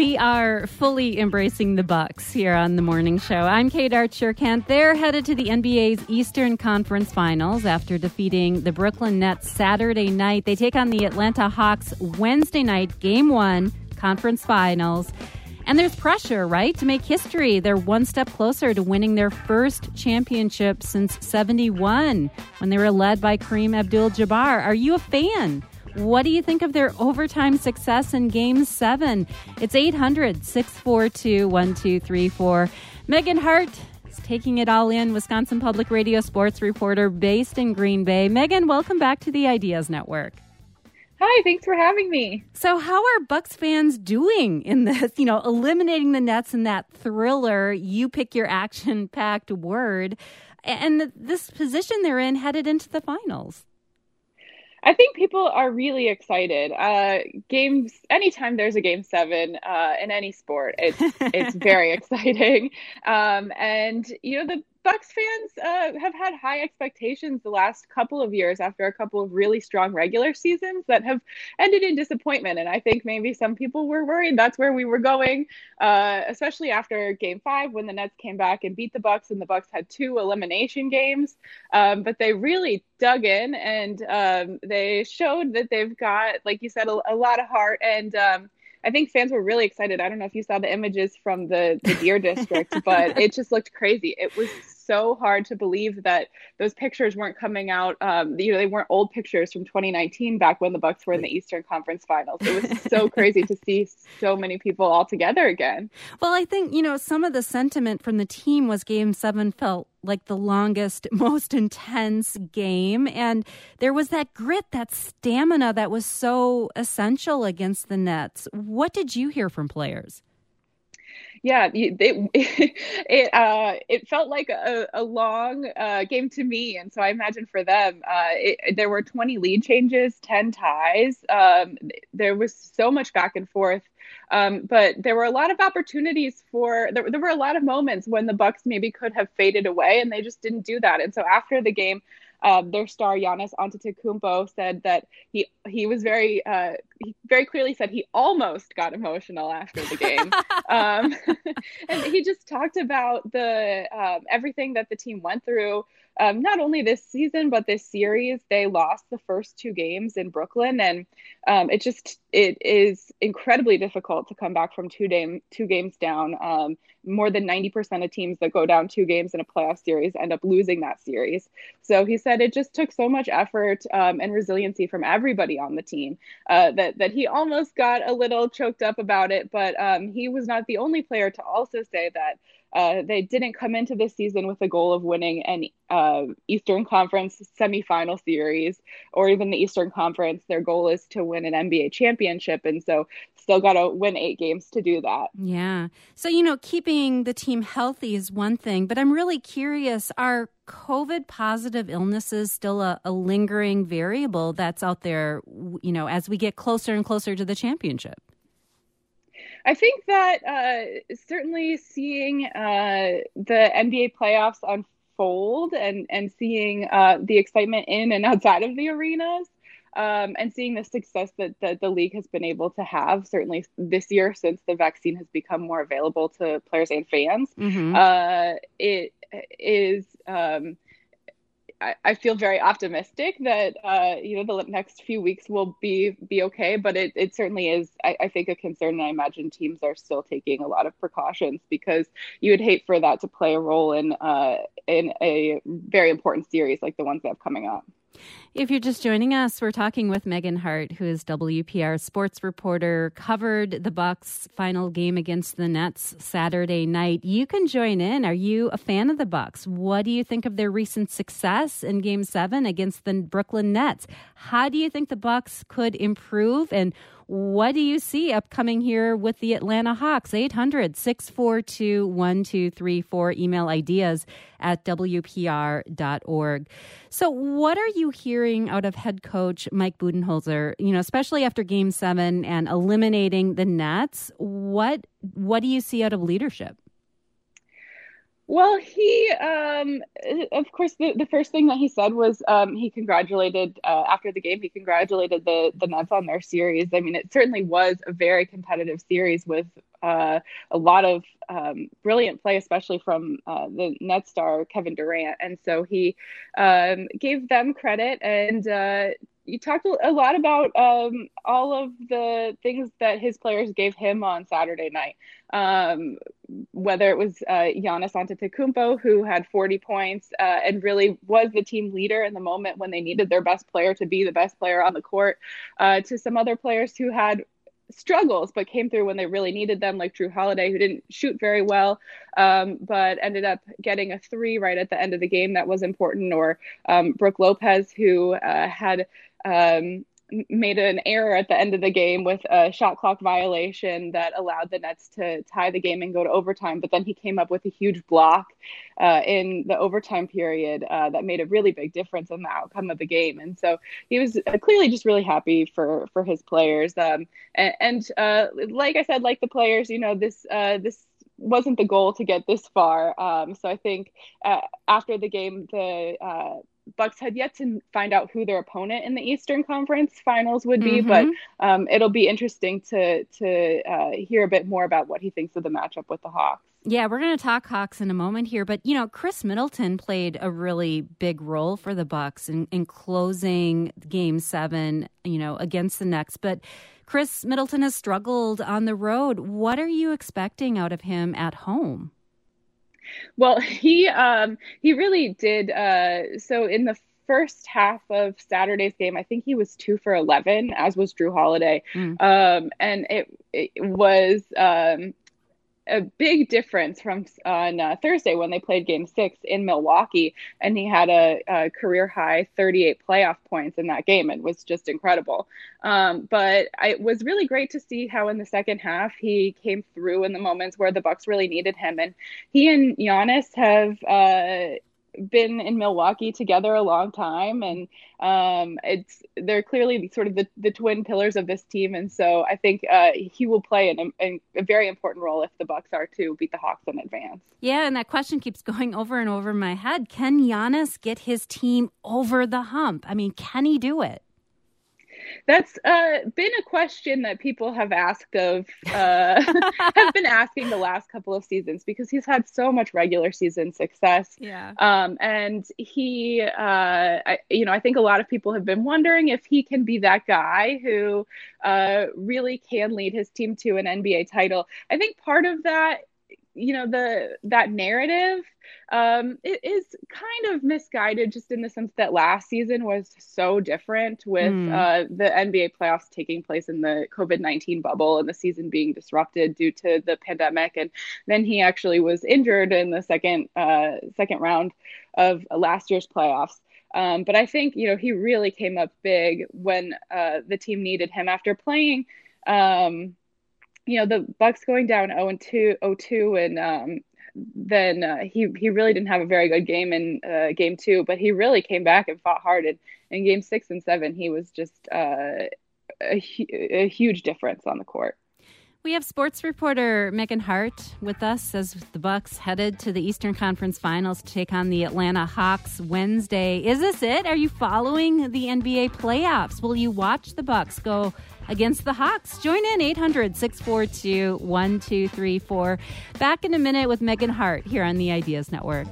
We are fully embracing the Bucks here on the morning show. I'm Kate Archer-Kent. They're headed to the NBA's Eastern Conference Finals after defeating the Brooklyn Nets Saturday night. They take on the Atlanta Hawks Wednesday night, Game 1, Conference Finals. And there's pressure, right, to make history. They're one step closer to winning their first championship since '71 when they were led by Kareem Abdul-Jabbar. Are you a fan? What do you think of their overtime success in Game 7? It's 800-642-1234. Megan Hart is taking it all in, Wisconsin Public Radio sports reporter based in Green Bay. Megan, welcome back to the Ideas Network. Hi, thanks for having me. So how are Bucks fans doing in this, eliminating the Nets in that thriller, you pick your action-packed word, and this position they're in headed into the finals? I think people are really excited. Anytime there's a Game 7 in any sport, it's very exciting. The Bucks fans have had high expectations the last couple of years after a couple of really strong regular seasons that have ended in disappointment. And I think maybe some people were worried that's where we were going, especially after Game 5 when the Nets came back and beat the Bucks, and the Bucks had 2 elimination games. But they really dug in, and they showed that they've got, like you said, a lot of heart. And I think fans were really excited. I don't know if you saw the images from the Deer District, but it just looked crazy. It was so hard to believe that those pictures weren't coming out. They weren't old pictures from 2019 back when the Bucks were in the Eastern Conference Finals. It was so crazy to see so many people all together again. Well, I think, some of the sentiment from the team was Game 7 felt like the longest, most intense game. And there was that grit, that stamina that was so essential against the Nets. What did you hear from players? Yeah, it felt like a long game to me. And so I imagine for them, there were 20 lead changes, 10 ties. There was so much back and forth. But there were a lot of opportunities there were a lot of moments when the Bucks maybe could have faded away, and they just didn't do that. And so after the game, their star Giannis Antetokounmpo said that he was he very clearly said he almost got emotional after the game. And he just talked about the everything that the team went through. Not only this season, but this series. They lost the first 2 games in Brooklyn, and it is incredibly difficult to come back from 2 games down. More than 90% of teams that go down 2 games in a playoff series end up losing that series. So he said it just took so much effort and resiliency from everybody on the team that he almost got a little choked up about it. But he was not the only player to also say that they didn't come into this season with the goal of winning an Eastern Conference semifinal series or even the Eastern Conference. Their goal is to win an NBA championship. And so still got to win 8 games to do that. Yeah. So, keeping the team healthy is one thing, but I'm really curious, are COVID positive illnesses still a lingering variable that's out there, as we get closer and closer to the championship? I think that certainly seeing the NBA playoffs unfold and seeing the excitement in and outside of the arenas and seeing the success that the league has been able to have, certainly this year since the vaccine has become more available to players and fans, it is... I feel very optimistic that, the next few weeks will be okay, but it certainly is, I think, a concern. And I imagine teams are still taking a lot of precautions because you would hate for that to play a role in a very important series like the ones that have coming up. If you're just joining us, we're talking with Megan Hart, who is WPR sports reporter, covered the Bucks' final game against the Nets Saturday night. You can join in. Are you a fan of the Bucks? What do you think of their recent success in Game 7 against the Brooklyn Nets? How do you think the Bucks could improve? And what do you see upcoming here with the Atlanta Hawks? 800-642-1234. Email ideas@wpr.org. So what are you hearing out of head coach Mike Budenholzer, especially after Game 7 and eliminating the Nets? What do you see out of leadership? Well, of course, the first thing that he said was he congratulated after the game. He congratulated the Nets on their series. I mean, it certainly was a very competitive series with a lot of brilliant play, especially from the Nets star Kevin Durant. And so he gave them credit and. You talked a lot about all of the things that his players gave him on Saturday night. Whether it was Giannis Antetokounmpo, who had 40 points and really was the team leader in the moment when they needed their best player to be the best player on the court, to some other players who had struggles but came through when they really needed them, like Jrue Holiday, who didn't shoot very well but ended up getting a three right at the end of the game that was important, or Brooke Lopez, who had made an error at the end of the game with a shot clock violation that allowed the Nets to tie the game and go to overtime. But then he came up with a huge block in the overtime period that made a really big difference in the outcome of the game. And so he was clearly just really happy for his players. And like I said, like the players, this wasn't the goal to get this far. So I think after the game, the Bucks had yet to find out who their opponent in the Eastern Conference Finals would be, but it'll be interesting to hear a bit more about what he thinks of the matchup with the Hawks. Yeah, we're going to talk Hawks in a moment here, but Chris Middleton played a really big role for the Bucks in closing Game 7, against the Nets. But Chris Middleton has struggled on the road. What are you expecting out of him at home? Well, he really did. So in the first half of Saturday's game, I think he was 2 for 11, as was Jrue Holiday. And it was a big difference from on Thursday when they played Game 6 in Milwaukee, and he had a career high 38 playoff points in that game. It was just incredible. But it was really great to see how in the second half he came through in the moments where the Bucks really needed him. And he and Giannis have been in Milwaukee together a long time, and they're clearly sort of the twin pillars of this team, and so I think he will play a very important role if the Bucks are to beat the Hawks in advance. Yeah, and that question keeps going over and over in my head. Can Giannis get his team over the hump? I mean, can he do it? That's been a question that people have asked have been asking the last couple of seasons, because he's had so much regular season success. Yeah. And he, I think a lot of people have been wondering if he can be that guy who really can lead his team to an NBA title. I think part of that, that narrative it is kind of misguided, just in the sense that last season was so different with the NBA playoffs taking place in the COVID-19 bubble and the season being disrupted due to the pandemic. And then he actually was injured in the second round of last year's playoffs. But I think, he really came up big when the team needed him after playing the Bucks going down 0-2, and then he really didn't have a very good game in Game 2, but he really came back and fought hard. And in Game 6 and 7, he was just a huge difference on the court. We have sports reporter Megan Hart with us as the Bucks headed to the Eastern Conference Finals to take on the Atlanta Hawks Wednesday. Is this it? Are you following the NBA playoffs? Will you watch the Bucks go against the Hawks? Join in 800-642-1234. Back in a minute with Megan Hart here on the Ideas Network.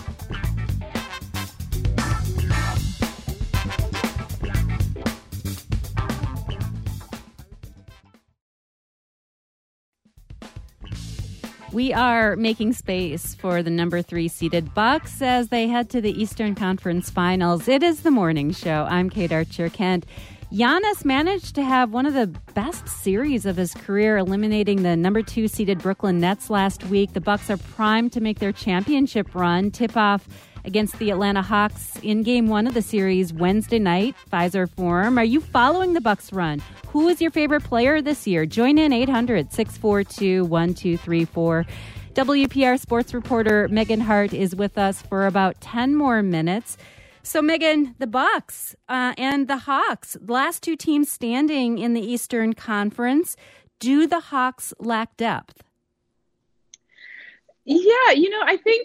We are making space for the number 3 seeded Bucks as they head to the Eastern Conference Finals. It is the morning show. I'm Kate Archer-Kent. Giannis managed to have one of the best series of his career, eliminating the number 2 seeded Brooklyn Nets last week. The Bucks are primed to make their championship run. Tip-off against the Atlanta Hawks in Game 1 of the series Wednesday night, Pfizer Forum. Are you following the Bucks run? Who is your favorite player this year? Join in 800-642-1234. WPR sports reporter Megan Hart is with us for about 10 more minutes. So, Megan, the Bucks and the Hawks, the last 2 teams standing in the Eastern Conference. Do the Hawks lack depth? Yeah, I think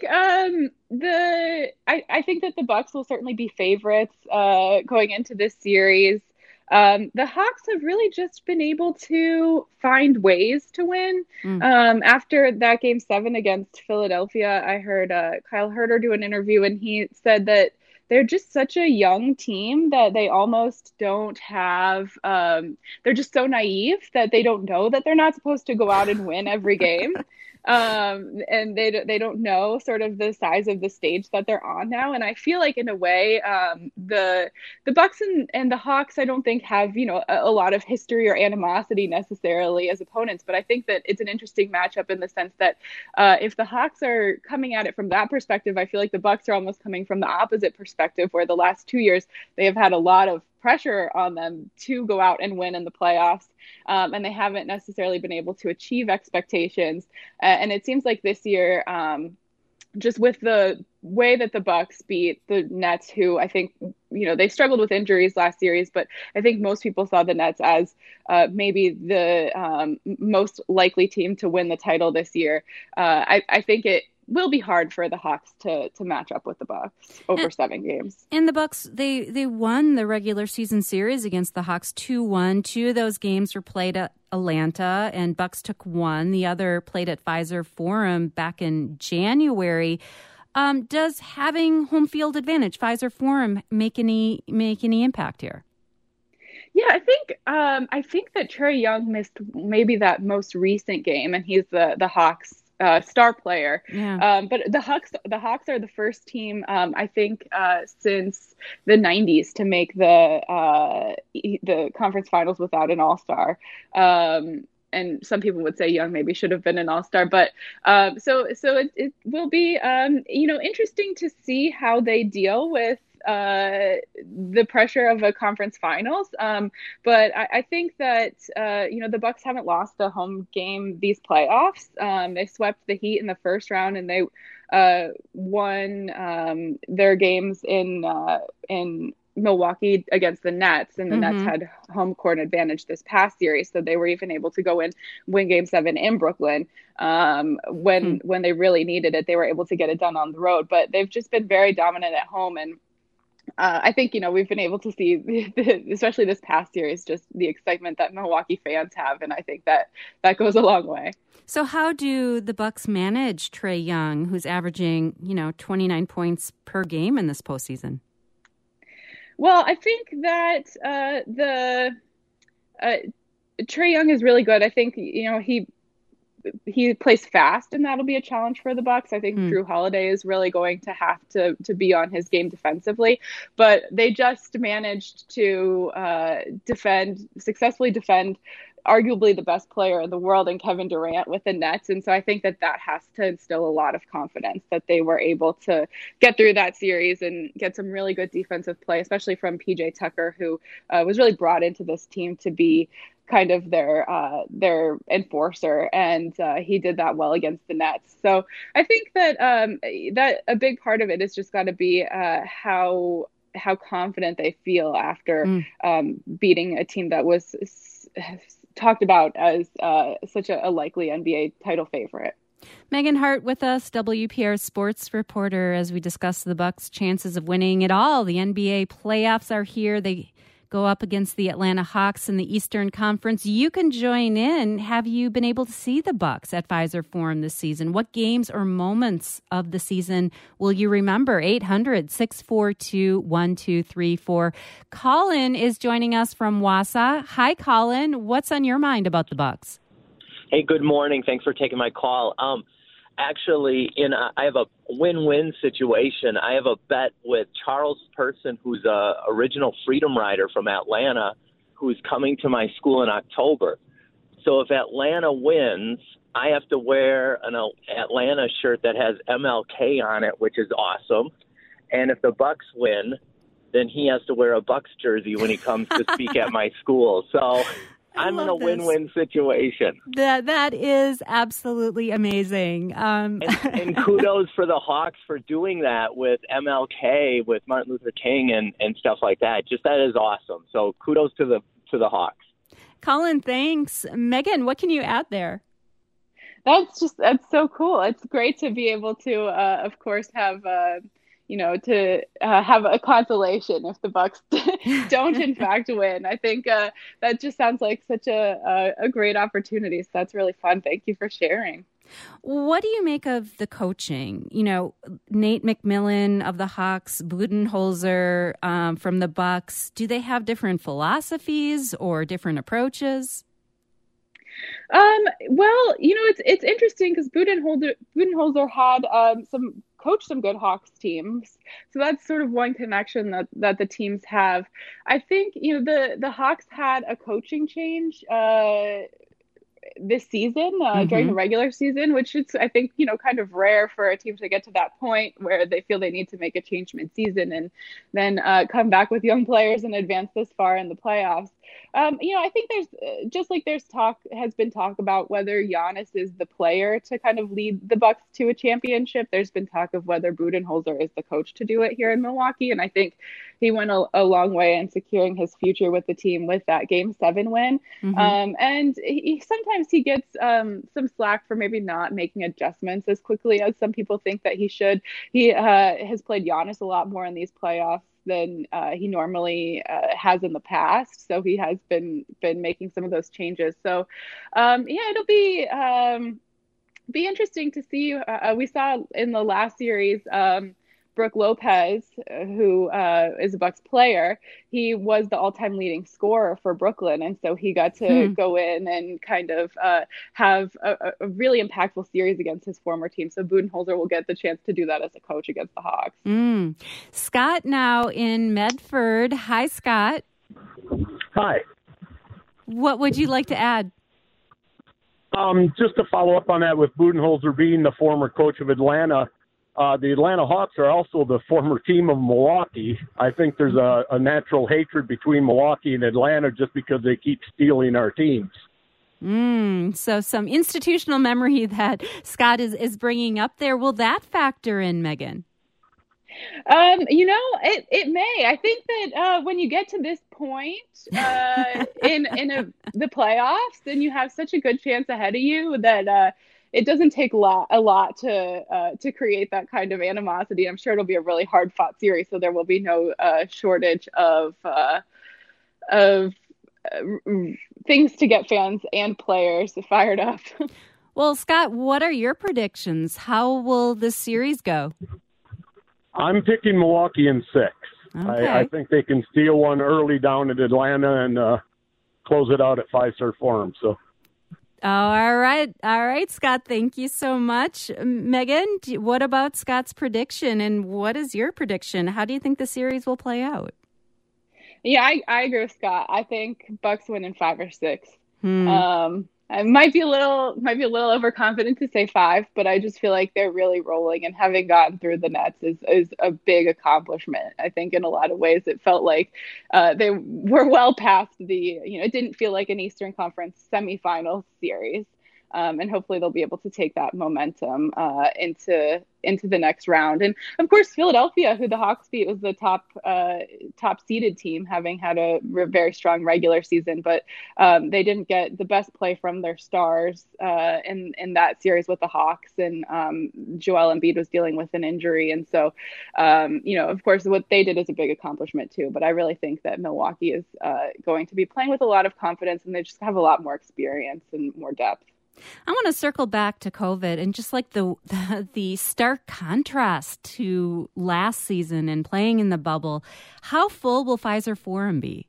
I think that the Bucks will certainly be favorites going into this series. The Hawks have really just been able to find ways to win. Mm. After that game 7 against Philadelphia, I heard Kyle Herter do an interview, and he said that they're just such a young team that they almost don't have. They're just so naive that they don't know that they're not supposed to go out and win every game. And they don't know sort of the size of the stage that they're on now. And I feel like in a way, the Bucks and the Hawks, I don't think have, a lot of history or animosity necessarily as opponents, but I think that it's an interesting matchup in the sense that if the Hawks are coming at it from that perspective, I feel like the Bucks are almost coming from the opposite perspective, where the last 2 years they have had a lot of pressure on them to go out and win in the playoffs. And they haven't necessarily been able to achieve expectations. And it seems like this year, just with the way that the Bucks beat the Nets, who I think, they struggled with injuries last series, but I think most people saw the Nets as maybe the most likely team to win the title this year. I think it will be hard for the Hawks to match up with the Bucks over 7 games. And the Bucks, they won the regular season series against the Hawks 2-1. 2 of those games were played at Atlanta, and Bucks took 1. The other played at Pfizer Forum back in January. Does having home field advantage, Pfizer Forum, make any impact here? Yeah, I think that Trae Young missed maybe that most recent game, and he's the Hawks star player. Yeah. But the Hawks are the first team, I think, since the 90s to make the conference finals without an all-star. And some people would say Young maybe should have been an all-star, but so it will be interesting to see how they deal with the pressure of a conference finals. But I think that, the Bucks haven't lost a home game these playoffs. They swept the Heat in the first round, and they won their games in Milwaukee against the Nets, and the Nets had home court advantage this past series, so they were even able to go and win Game 7 in Brooklyn when they really needed it. They were able to get it done on the road, but they've just been very dominant at home, and I think, we've been able to see, especially this past series, just the excitement that Milwaukee fans have, and I think that goes a long way. So how do the Bucks manage Trae Young, who's averaging, 29 points per game in this postseason? Well, I think that Trae Young is really good. I think, he plays fast, and that'll be a challenge for the Bucks. I think Drew Holiday is really going to have to be on his game defensively, but they just managed to successfully defend arguably the best player in the world in Kevin Durant with the Nets. And so I think that has to instill a lot of confidence that they were able to get through that series and get some really good defensive play, especially from PJ Tucker, who was really brought into this team to be kind of their enforcer, and he did that well against the Nets. So I think that that a big part of it is just got to be how confident they feel after beating a team that was talked about as such a likely NBA title favorite. Megan Hart with us, WPR sports reporter, as we discuss the Bucks' chances of winning it all. The NBA playoffs are here. They go up against the Atlanta Hawks in the Eastern Conference. You can join in. Have you been able to see the Bucks at Pfizer Forum this season? What games or moments of the season will you remember? 800-642-1234. Colin is joining us from Wausau. Hi, Colin. What's on your mind about the Bucks? Hey, good morning. Thanks for taking my call. Actually, I have a win-win situation. I have a bet with Charles Person, who's a original Freedom Rider from Atlanta, who's coming to my school in October. So if Atlanta wins, I have to wear an Atlanta shirt that has MLK on it, which is awesome. And if the Bucks win, then he has to wear a Bucks jersey when he comes to speak at my school. So I'm in a win-win situation. That is absolutely amazing. And kudos for the Hawks for doing that with MLK, with Martin Luther King and stuff like that. Just that is awesome. So kudos to the Hawks. Colin, thanks. Megan, what can you add there? That's so cool. It's great to be able to, of course, have have a consolation if the Bucks don't in fact win. I think that just sounds like such a great opportunity. So that's really fun. Thank you for sharing. What do you make of the coaching? You know, Nate McMillan of the Hawks, Budenholzer from the Bucks. Do they have different philosophies or different approaches? Well, it's interesting because Budenholzer had coached some good Hawks teams, so that's sort of one connection that the teams have. I think the Hawks had a coaching change this season during the regular season, which is, I think, kind of rare for a team to get to that point where they feel they need to make a change mid-season and then come back with young players and advance this far in the playoffs. I think has been talk about whether Giannis is the player to kind of lead the Bucks to a championship. There's been talk of whether Budenholzer is the coach to do it here in Milwaukee. And I think he went a long way in securing his future with the team with that Game 7 win. And sometimes he gets some slack for maybe not making adjustments as quickly as some people think that he should. He has played Giannis a lot more in these playoffs than he normally has in the past. So he has been making some of those changes. So it'll be interesting to see. We saw in the last series, Brook Lopez, who is a Bucks player, he was the all-time leading scorer for Brooklyn. And so he got to go in and kind of have a really impactful series against his former team. So Budenholzer will get the chance to do that as a coach against the Hawks. Scott now in Medford. Hi, Scott. Hi. What would you like to add? Just to follow up on that, with Budenholzer being the former coach of Atlanta, the Atlanta Hawks are also the former team of Milwaukee. I think there's a natural hatred between Milwaukee and Atlanta just because they keep stealing our teams. So some institutional memory that Scott is bringing up there. Will that factor in, Megan? It may. I think that when you get to this point in the playoffs, then you have such a good chance ahead of you that it doesn't take a lot to create that kind of animosity. I'm sure it'll be a really hard fought series, so there will be no shortage of things to get fans and players fired up. Well, Scott, what are your predictions? How will this series go? I'm picking Milwaukee in 6. Okay. I think they can steal one early down at Atlanta and close it out at Fiserv Forum. So. Oh, all right, Scott. Thank you so much, Megan. What about Scott's prediction, and what is your prediction? How do you think the series will play out? Yeah, I agree with Scott. I think Bucks win in 5 or 6. I might be a little overconfident to say 5, but I just feel like they're really rolling, and having gotten through the Nets is a big accomplishment. I think in a lot of ways it felt like they were well past it didn't feel like an Eastern Conference semifinal series. And hopefully they'll be able to take that momentum into the next round. And of course, Philadelphia, who the Hawks beat, was the top seeded team, having had a very strong regular season, but they didn't get the best play from their stars in that series with the Hawks. And Joel Embiid was dealing with an injury, and so of course, what they did is a big accomplishment too. But I really think that Milwaukee is going to be playing with a lot of confidence, and they just have a lot more experience and more depth. I want to circle back to COVID and just like the stark contrast to last season and playing in the bubble. How full will Fiserv Forum be?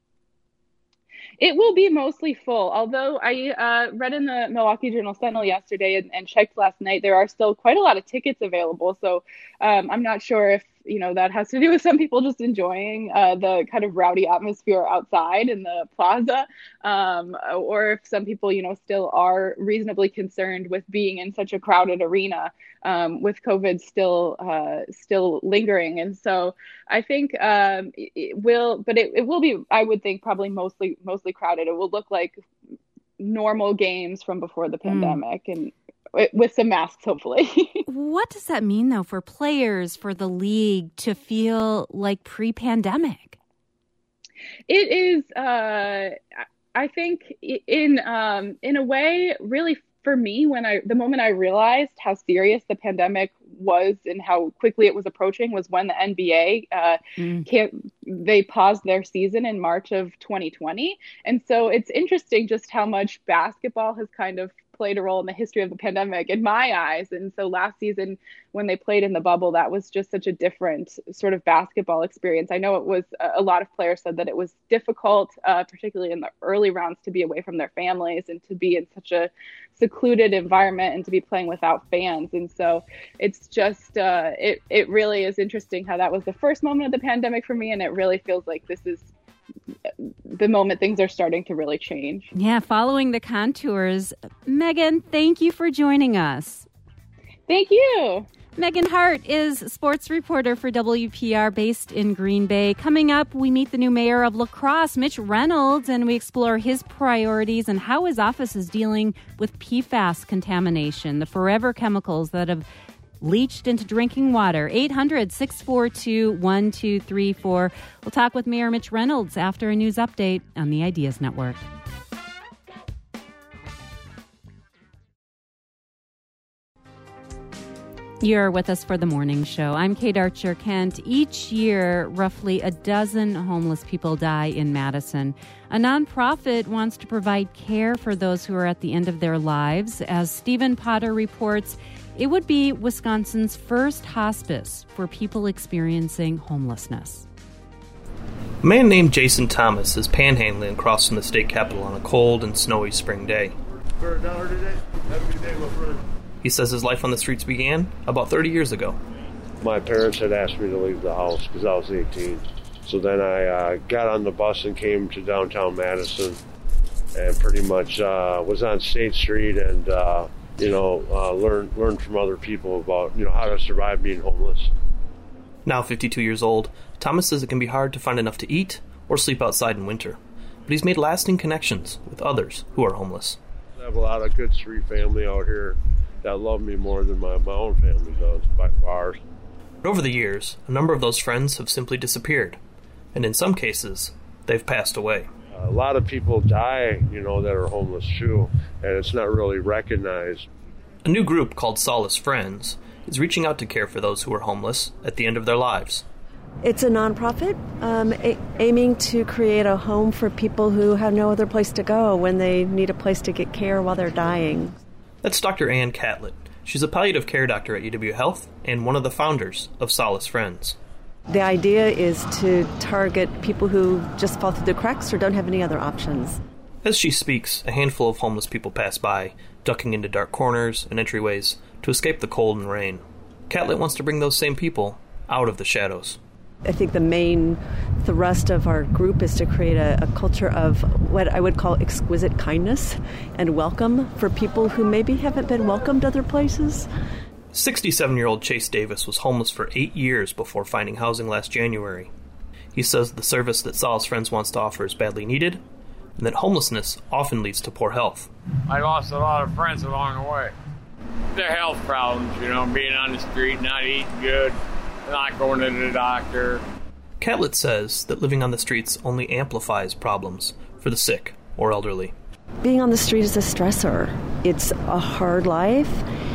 It will be mostly full, although I read in the Milwaukee Journal-Sentinel yesterday and checked last night, there are still quite a lot of tickets available. So I'm not sure if that has to do with some people just enjoying the kind of rowdy atmosphere outside in the plaza, or if some people, still are reasonably concerned with being in such a crowded arena with COVID still lingering. And so I think it will be, I would think, probably mostly crowded. It will look like normal games from before the pandemic, and with some masks, hopefully. What does that mean, though, for players, for the league to feel like pre-pandemic? It is, I think, in a way, really for me, the moment I realized how serious the pandemic was and how quickly it was approaching was when the NBA they paused their season in March of 2020. And so it's interesting just how much basketball has kind of played a role in the history of the pandemic in my eyes. And so last season, when they played in the bubble, that was just such a different sort of basketball experience. I know it was, a lot of players said that it was difficult, particularly in the early rounds, to be away from their families and to be in such a secluded environment and to be playing without fans. And so it's just, it really is interesting how that was the first moment of the pandemic for me. And it really feels like this is the moment things are starting to really change. Yeah, following the contours. Megan, thank you for joining us. Thank you. Megan Hart is sports reporter for WPR based in Green Bay. Coming up, we meet the new mayor of La Crosse, Mitch Reynolds, and we explore his priorities and how his office is dealing with PFAS contamination, the forever chemicals that have leached into drinking water. 800-642-1234. We'll talk with Mayor Mitch Reynolds after a news update on the Ideas Network. You're with us for the morning show. I'm Kate Archer-Kent. Each year, roughly a dozen homeless people die in Madison. A nonprofit wants to provide care for those who are at the end of their lives. As Stephen Potter reports, it would be Wisconsin's first hospice for people experiencing homelessness. A man named Jason Thomas is panhandling across from the state capitol on a cold and snowy spring day. For $1 today? Have a good day, my friend. He says his life on the streets began about 30 years ago. My parents had asked me to leave the house because I was 18. So then I got on the bus and came to downtown Madison and pretty much was on State Street and learn from other people about, how to survive being homeless. Now 52 years old, Thomas says it can be hard to find enough to eat or sleep outside in winter. But he's made lasting connections with others who are homeless. I have a lot of good street family out here that love me more than my own family does, by far. But over the years, a number of those friends have simply disappeared. And in some cases, they've passed away. A lot of people die, that are homeless too, and it's not really recognized. A new group called Solace Friends is reaching out to care for those who are homeless at the end of their lives. It's a nonprofit aiming to create a home for people who have no other place to go when they need a place to get care while they're dying. That's Dr. Ann Catlett. She's a palliative care doctor at UW Health and one of the founders of Solace Friends. The idea is to target people who just fall through the cracks or don't have any other options. As she speaks, a handful of homeless people pass by, ducking into dark corners and entryways to escape the cold and rain. Catlett wants to bring those same people out of the shadows. I think the main thrust of our group is to create a culture of what I would call exquisite kindness and welcome for people who maybe haven't been welcomed other places. 67-year-old Chase Davis was homeless for 8 years before finding housing last January. He says the service that Solace Friends wants to offer is badly needed, and that homelessness often leads to poor health. I lost a lot of friends along the way. Their health problems, being on the street, not eating good, not going to the doctor. Catlett says that living on the streets only amplifies problems for the sick or elderly. Being on the street is a stressor. It's a hard life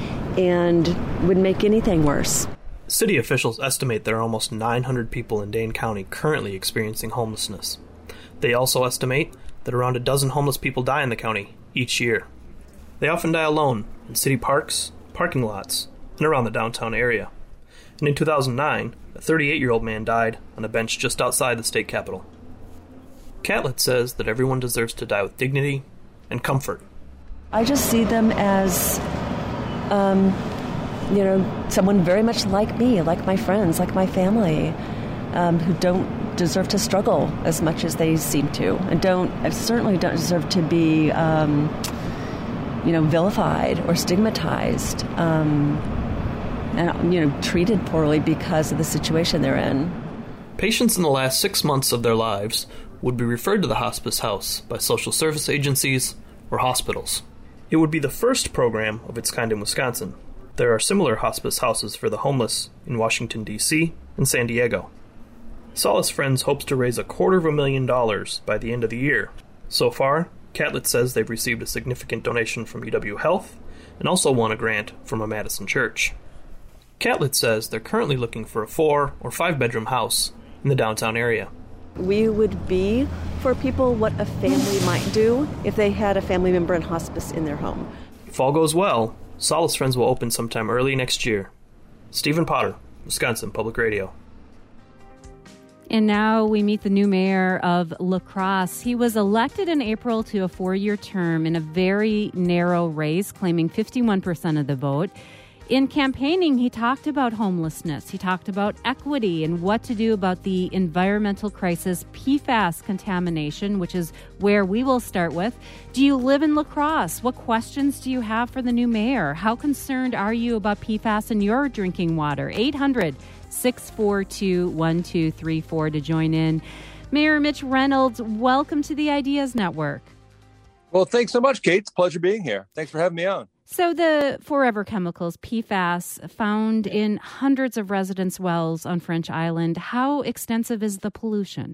and would make anything worse. City officials estimate there are almost 900 people in Dane County currently experiencing homelessness. They also estimate that around a dozen homeless people die in the county each year. They often die alone in city parks, parking lots, and around the downtown area. And in 2009, a 38-year-old man died on a bench just outside the state capitol. Catlett says that everyone deserves to die with dignity and comfort. I just see them as, someone very much like me, like my friends, like my family, who don't deserve to struggle as much as they seem to, and certainly don't deserve to be, vilified or stigmatized. And treated poorly because of the situation they're in. Patients in the last 6 months of their lives would be referred to the hospice house by social service agencies or hospitals. It would be the first program of its kind in Wisconsin. There are similar hospice houses for the homeless in Washington, D.C. and San Diego. Solace Friends hopes to raise $250,000 by the end of the year. So far, Catlett says they've received a significant donation from UW Health and also won a grant from a Madison church. Catlett says they're currently looking for a 4 or 5 bedroom house in the downtown area. We would be for people what a family might do if they had a family member in hospice in their home. If all goes well, Solace Friends will open sometime early next year. Stephen Potter, Wisconsin Public Radio. And now we meet the new mayor of La Crosse. He was elected in April to a 4-year term in a very narrow race, claiming 51% of the vote. In campaigning, he talked about homelessness. He talked about equity and what to do about the environmental crisis, PFAS contamination, which is where we will start with. Do you live in La Crosse? What questions do you have for the new mayor? How concerned are you about PFAS in your drinking water? 800-642-1234 to join in. Mayor Mitch Reynolds, welcome to the Ideas Network. Well, thanks so much, Kate. It's a pleasure being here. Thanks for having me on. So the forever chemicals, PFAS, found in hundreds of residents' wells on French Island. How extensive is the pollution?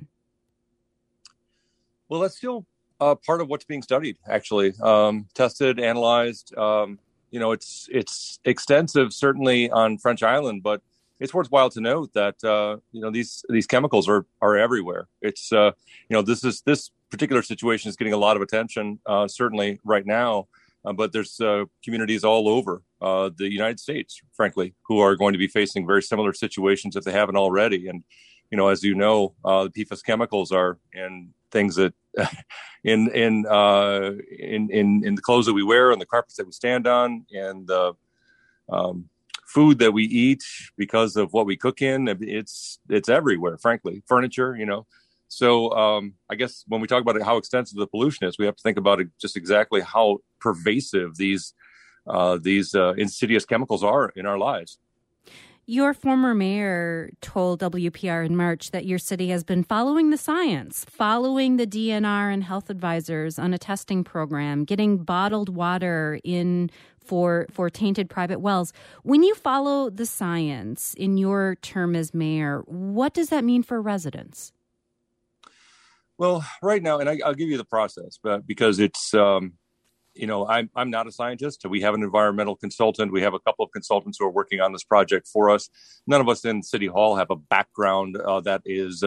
Well, that's still part of what's being studied, actually. Tested, analyzed. It's extensive, certainly on French Island, but it's worthwhile to note that these chemicals are everywhere. It's this particular situation is getting a lot of attention, certainly right now. But there's communities all over the United States, frankly, who are going to be facing very similar situations if they haven't already. And, as you know, the PFAS chemicals are in things that in the clothes that we wear and the carpets that we stand on and the food that we eat because of what we cook in. It's everywhere, frankly, furniture, So I guess when we talk about how extensive the pollution is, we have to think about it just exactly how pervasive these insidious chemicals are in our lives. Your former mayor told WPR in March that your city has been following the science, following the DNR and health advisors on a testing program, getting bottled water in for tainted private wells. When you follow the science in your term as mayor, what does that mean for residents? Well, right now, and I'll give you the process, but because it's, I'm not a scientist. We have an environmental consultant. We have a couple of consultants who are working on this project for us. None of us in City Hall have a background that is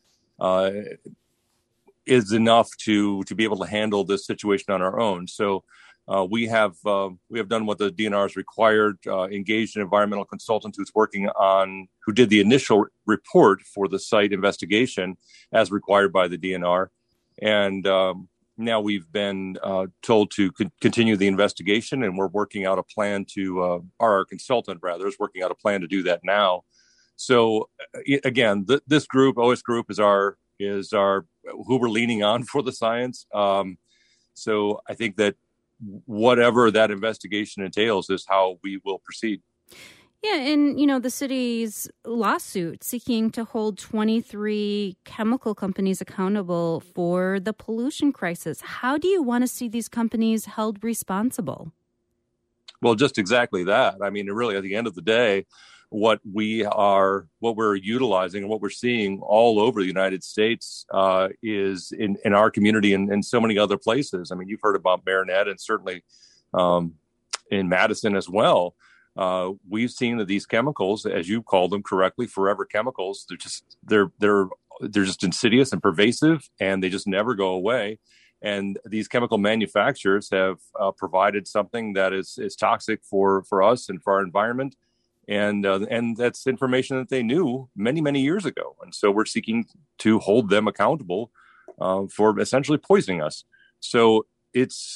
enough to be able to handle this situation on our own. So we have done what the DNR has required, engaged an environmental consultant who did the initial report for the site investigation as required by the DNR. And now we've been told to continue the investigation, and we're working out a plan our consultant rather is working out a plan to do that now. So again, this group, OS Group, is our who we're leaning on for the science. So I think that whatever that investigation entails is how we will proceed. Yeah, and, the city's lawsuit seeking to hold 23 chemical companies accountable for the pollution crisis. How do you want to see these companies held responsible? Well, just exactly that. I mean, really, at the end of the day, what we're utilizing and what we're seeing all over the United States is in our community and so many other places. I mean, you've heard about Marinette and certainly in Madison as well. We've seen that these chemicals, as you called them correctly, forever chemicals, they're just insidious and pervasive, and they just never go away. And these chemical manufacturers have provided something that is toxic for us and for our environment. And that's information that they knew many, many years ago. And so we're seeking to hold them accountable for essentially poisoning us. So it's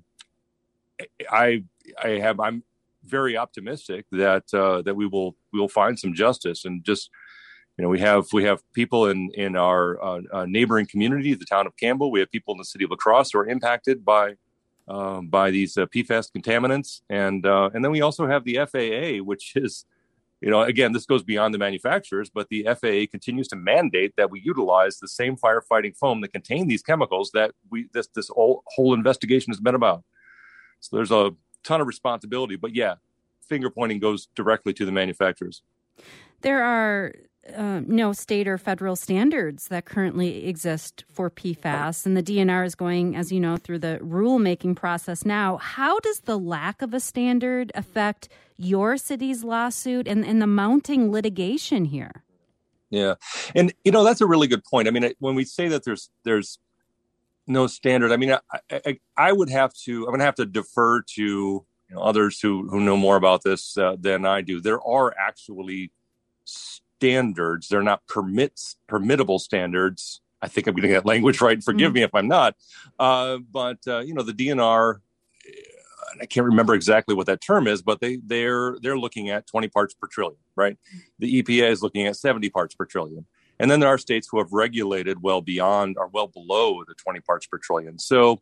I'm very optimistic that we will find some justice. And just we have people in our neighboring community, the town of Campbell. We have people in the city of La Crosse who are impacted by these PFAS contaminants, and then we also have the FAA, which is, again, this goes beyond the manufacturers, but the FAA continues to mandate that we utilize the same firefighting foam that contain these chemicals that this whole investigation has been about. So there's a ton of responsibility, but yeah, finger pointing goes directly to the manufacturers. There are no state or federal standards that currently exist for PFAS, and the DNR is going, as you know, through the rulemaking process now. How does the lack of a standard affect your city's lawsuit and the mounting litigation here? Yeah, and that's a really good point. I mean, when we say that there's no standard, I mean, I'm going to have to defer to others who know more about this than I do. There are actually standards. They're not permittable standards. I think I'm getting that language right. Forgive me if I'm not. But the DNR, I can't remember exactly what that term is, but they're looking at 20 parts per trillion, right? The EPA is looking at 70 parts per trillion. And then there are states who have regulated well beyond or well below the 20 parts per trillion. So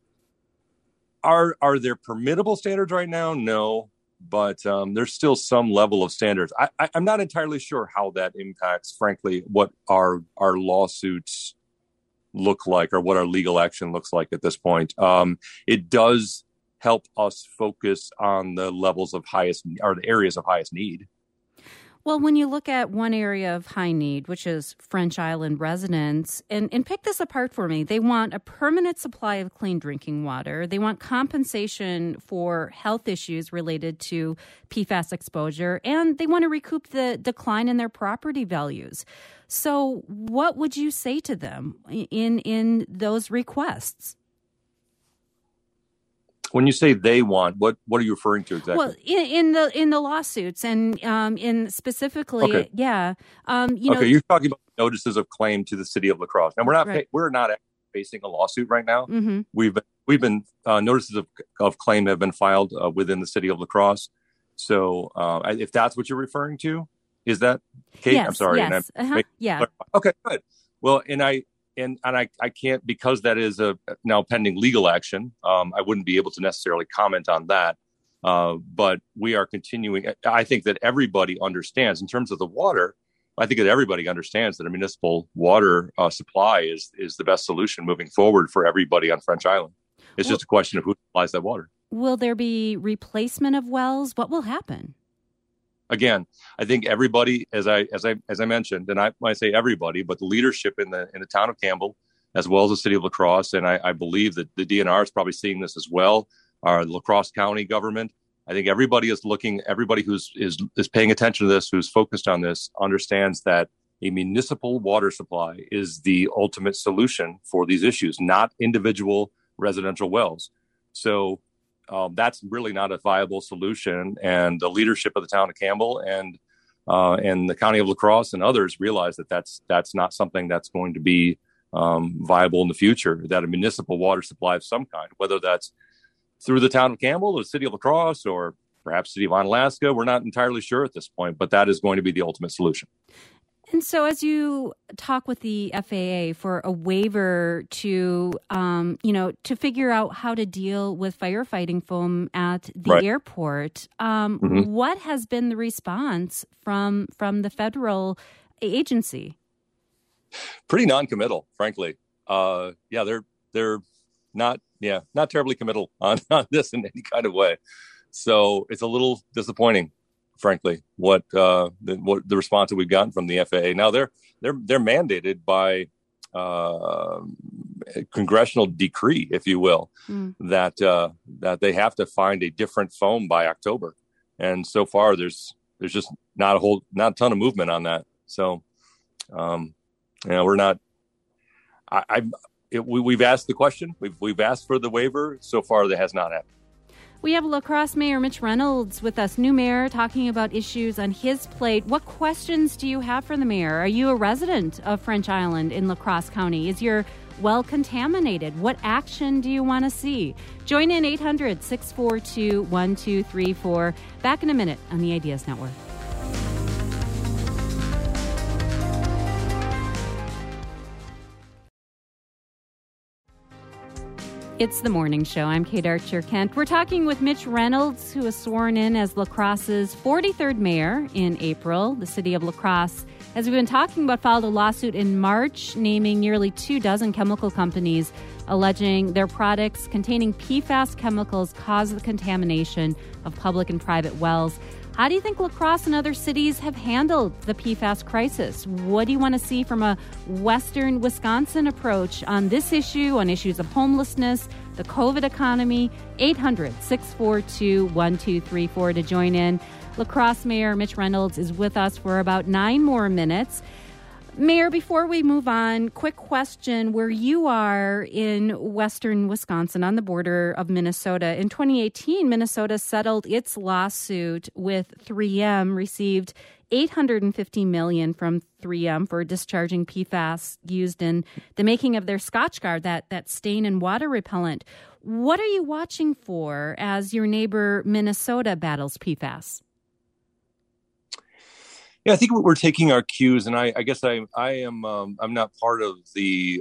are there permittable standards right now? No. But there's still some level of standards. I'm not entirely sure how that impacts, frankly, what our lawsuits look like or what our legal action looks like at this point. It does help us focus on the levels of highest or the areas of highest need. Well, when you look at one area of high need, which is French Island residents, and pick this apart for me, they want a permanent supply of clean drinking water. They want compensation for health issues related to PFAS exposure, and they want to recoup the decline in their property values. So what would you say to them in those requests? When you say they want, what are you referring to exactly? Well, in the lawsuits and in specifically, okay. Yeah. You're talking about notices of claim to the city of La Crosse. And we're not facing a lawsuit right now. Mm-hmm. We've been notices of claim have been filed within the city of La Crosse. So if that's what you're referring to, is that Kate? Yes, I'm sorry. Yes. Yeah. Okay, good. Well, and I can't, because that is a now pending legal action. I wouldn't be able to necessarily comment on that. But we are continuing. I think that everybody understands in terms of the water. I think that everybody understands that a municipal water supply is the best solution moving forward for everybody on French Island. It's just a question of who supplies that water. Will there be replacement of wells? What will happen? Again, I think everybody, as I mentioned, and when I say everybody, but the leadership in the town of Campbell, as well as the city of La Crosse, and I believe that the DNR is probably seeing this as well. Our La Crosse County government, I think everybody is looking. Everybody who's paying attention to this, who's focused on this, understands that a municipal water supply is the ultimate solution for these issues, not individual residential wells. So that's really not a viable solution. And the leadership of the town of Campbell and the county of La Crosse and others realize that that's not something that's going to be viable in the future, that a municipal water supply of some kind, whether that's through the town of Campbell or the city of La Crosse or perhaps city of Onalaska, we're not entirely sure at this point, but that is going to be the ultimate solution. And so as you talk with the FAA for a waiver to, to figure out how to deal with firefighting foam at the airport, what has been the response from the federal agency? Pretty non-committal, frankly. They're not terribly committal on this in any kind of way. So it's a little disappointing, frankly, what the response that we've gotten from the FAA. Now they're mandated by congressional decree, if you will, that they have to find a different foam by October. And so far, there's just not a ton of movement on that. So, we're not. We've asked the question. We've asked for the waiver. So far, that has not happened. We have La Crosse Mayor Mitch Reynolds with us, new mayor, talking about issues on his plate. What questions do you have for the mayor? Are you a resident of French Island in La Crosse County? Is your well contaminated? What action do you want to see? Join in 800-642-1234. Back in a minute on the Ideas Network. It's the morning show. I'm Kate Archer-Kent. We're talking with Mitch Reynolds, who was sworn in as La Crosse's 43rd mayor in April. The city of La Crosse, as we've been talking about, filed a lawsuit in March naming nearly 24 chemical companies, alleging their products containing PFAS chemicals cause the contamination of public and private wells. How do you think La Crosse and other cities have handled the PFAS crisis? What do you want to see from a Western Wisconsin approach on this issue, on issues of homelessness, the COVID economy? 800-642-1234 to join in. La Crosse Mayor Mitch Reynolds is with us for about 9 more minutes. Mayor, before we move on, quick question. Where you are in western Wisconsin on the border of Minnesota, in 2018, Minnesota settled its lawsuit with 3M, received $850 million from 3M for discharging PFAS used in the making of their Scotchgard, that stain and water repellent. What are you watching for as your neighbor Minnesota battles PFAS? Yeah, I think we're taking our cues, and I guess I'm not part of we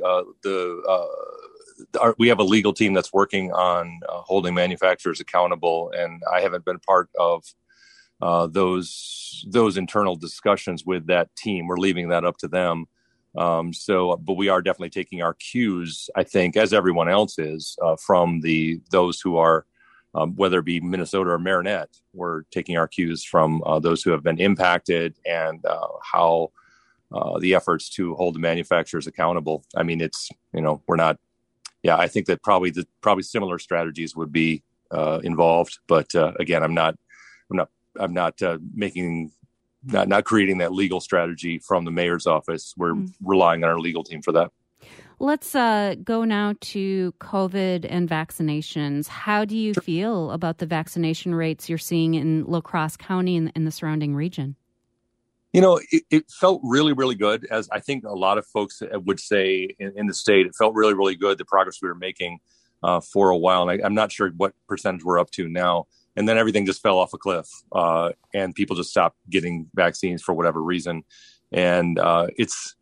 have a legal team that's working on holding manufacturers accountable, and I haven't been part of those internal discussions with that team. We're leaving that up to them. But we are definitely taking our cues, I think, as everyone else is, from those who are. Whether it be Minnesota or Marinette, we're taking our cues from those who have been impacted and how the efforts to hold the manufacturers accountable. I mean, we're not. Yeah, I think that probably similar strategies would be involved. But again, I'm not creating that legal strategy from the mayor's office. We're relying on our legal team for that. Let's go now to COVID and vaccinations. How do you feel about the vaccination rates you're seeing in La Crosse County and in the surrounding region? It felt really, really good, as I think a lot of folks would say in the state. It felt really, really good, the progress we were making for a while. And I'm not sure what percentage we're up to now. And then everything just fell off a cliff and people just stopped getting vaccines for whatever reason. And it's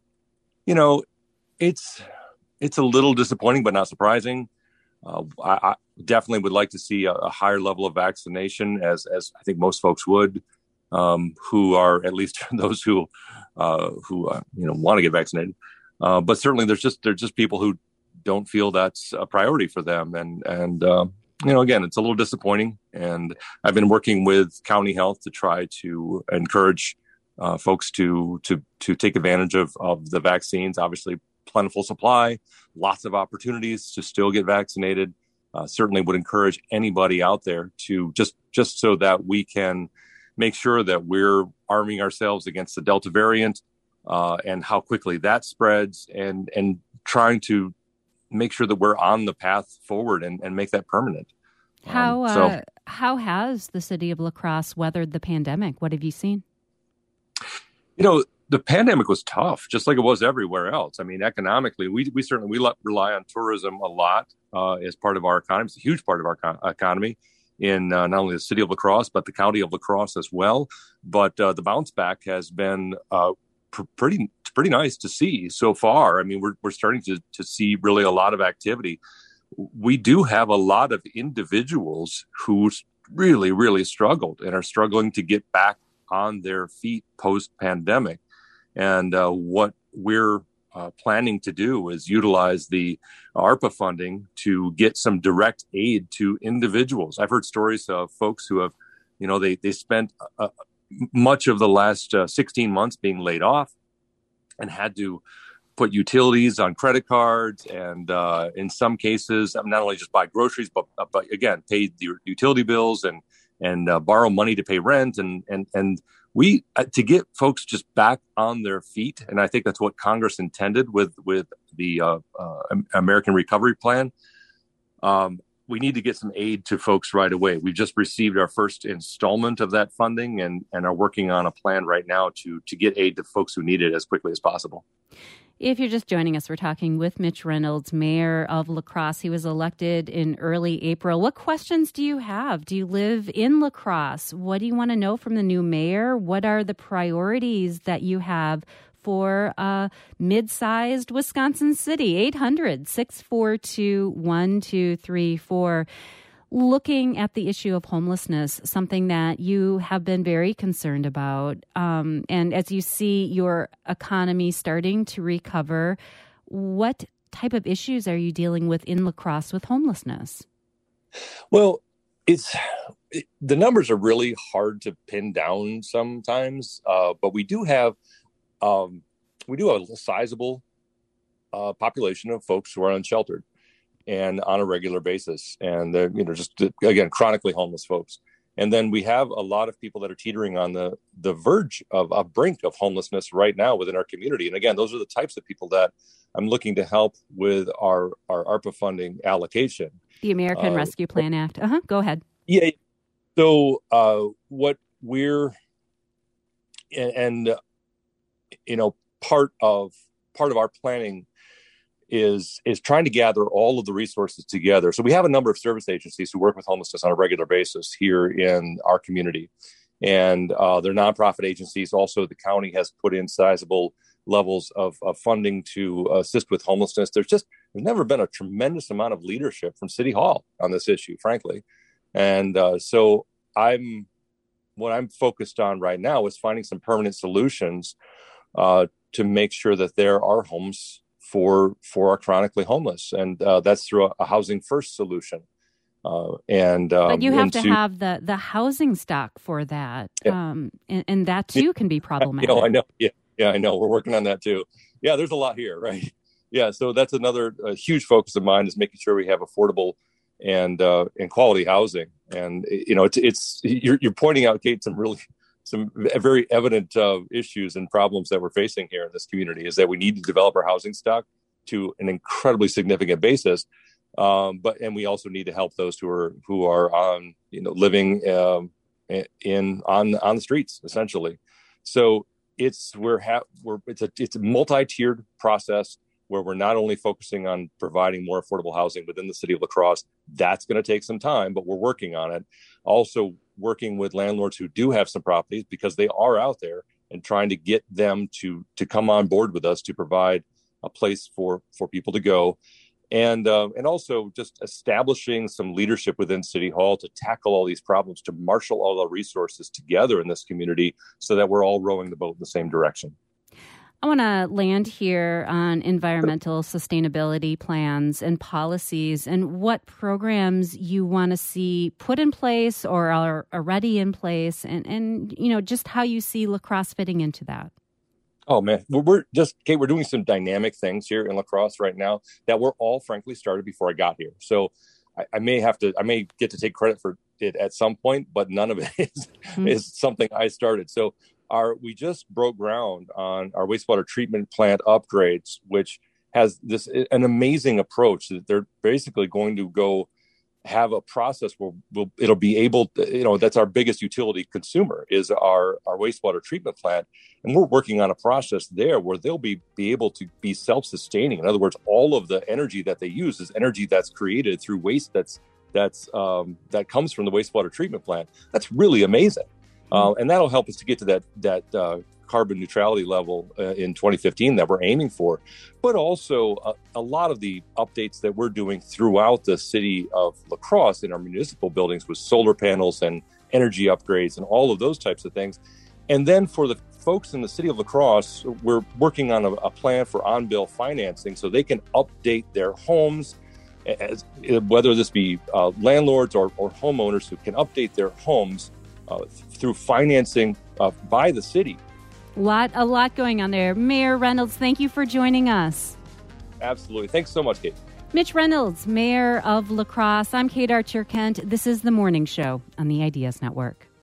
a little disappointing, but not surprising. I definitely would like to see a higher level of vaccination, as I think most folks would, who are at least those who want to get vaccinated. But certainly, there's just people who don't feel that's a priority for them, and again, it's a little disappointing. And I've been working with County Health to try to encourage folks to take advantage of the vaccines. Obviously, plentiful supply, lots of opportunities to still get vaccinated. Certainly would encourage anybody out there to just so that we can make sure that we're arming ourselves against the Delta variant and how quickly that spreads, and trying to make sure that we're on the path forward and make that permanent. How has the city of La Crosse weathered the pandemic? What have you seen? The pandemic was tough, just like it was everywhere else. I mean, economically, we certainly rely on tourism a lot as part of our economy. It's a huge part of our economy in not only the city of La Crosse, but the county of La Crosse as well. But the bounce back has been pretty nice to see so far. I mean, we're starting to see really a lot of activity. We do have a lot of individuals who really, really struggled and are struggling to get back on their feet post-pandemic. And what we're planning to do is utilize the ARPA funding to get some direct aid to individuals. I've heard stories of folks who have, they spent much of the last 16 months being laid off and had to put utilities on credit cards, and in some cases, not only just buy groceries, but again, pay the utility bills and borrow money to pay rent, and we to get folks just back on their feet. And I think that's what Congress intended with the American Recovery Plan. We need to get some aid to folks right away. We've just received our first installment of that funding and are working on a plan right now to get aid to folks who need it as quickly as possible. If you're just joining us, we're talking with Mitch Reynolds, mayor of La Crosse. He was elected in early April. What questions do you have? Do you live in La Crosse? What do you want to know from the new mayor? What are the priorities that you have for a mid-sized Wisconsin city? 800-642-1234. Looking at the issue of homelessness, something that you have been very concerned about, and as you see your economy starting to recover, what type of issues are you dealing with in La Crosse with homelessness? Well, The numbers are really hard to pin down sometimes, but we do have a sizable population of folks who are unsheltered and on a regular basis, and they're just again chronically homeless folks. And then we have a lot of people that are teetering on the verge of a brink of homelessness right now within our community. And again, those are the types of people that I'm looking to help with our ARPA funding allocation. The American Rescue Plan Act. Go ahead. Yeah. So what we're part of our planning is trying to gather all of the resources together. So we have a number of service agencies who work with homelessness on a regular basis here in our community. And they're nonprofit agencies. Also, the county has put in sizable levels of funding to assist with homelessness. There's never been a tremendous amount of leadership from City Hall on this issue, frankly. And so what I'm focused on right now is finding some permanent solutions to make sure that there are homes for our chronically homeless, and that's through a housing first solution. But you have to have the housing stock for that, and that too can be problematic. I know. Yeah, I know. We're working on that too. Yeah, there's a lot here, right? Yeah, so that's another huge focus of mine is making sure we have affordable and quality housing. And you're pointing out, Kate, some very evident issues and problems that we're facing here in this community is that we need to develop our housing stock to an incredibly significant basis. And we also need to help those who are on, living on the streets, essentially. So it's a multi-tiered process where we're not only focusing on providing more affordable housing within the city of La Crosse. That's going to take some time, but we're working on it. Also working with landlords who do have some properties, because they are out there, and trying to get them to come on board with us to provide a place for people to go. And also just establishing some leadership within City Hall to tackle all these problems, to marshal all the resources together in this community so that we're all rowing the boat in the same direction. I want to land here on environmental sustainability plans and policies and what programs you want to see put in place or are already in place, and just how you see La Crosse fitting into that. Oh, man, we're doing some dynamic things here in La Crosse right now that were all, frankly, started before I got here. So I may get to take credit for it at some point, but none of it is something I started. So we just broke ground on our wastewater treatment plant upgrades, which has an amazing approach that they're basically going to go have a process where it'll be able to, that's our biggest utility consumer is our wastewater treatment plant. And we're working on a process there where they'll be able to be self-sustaining. In other words, all of the energy that they use is energy that's created through waste that comes from the wastewater treatment plant. That's really amazing. And that'll help us to get to that carbon neutrality level in 2015 that we're aiming for. But also a lot of the updates that we're doing throughout the city of La Crosse in our municipal buildings with solar panels and energy upgrades and all of those types of things. And then for the folks in the city of La Crosse, we're working on a plan for on-bill financing so they can update their homes, whether this be landlords or homeowners who can update their homes through financing by the city. A lot going on there. Mayor Reynolds, thank you for joining us. Absolutely. Thanks so much, Kate. Mitch Reynolds, Mayor of La Crosse. I'm Kate Archer-Kent. This is The Morning Show on the Ideas Network.